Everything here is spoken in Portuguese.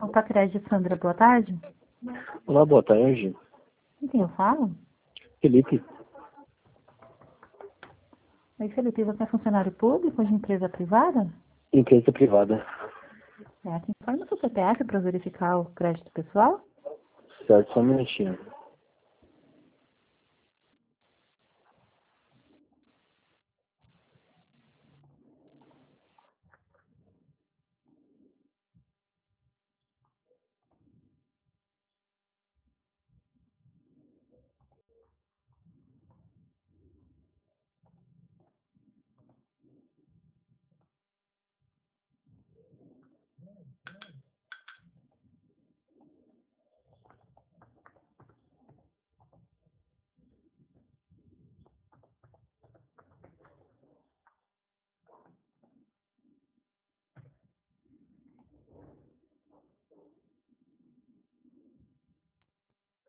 Opa, Crédito Sandra, boa tarde. Olá, boa tarde. Com quem eu falo? Felipe, Oi, Felipe, você é funcionário público de empresa privada? empresa privada. Certo. Informa o seu CPF para verificar o crédito pessoal. Certo, só um minutinho.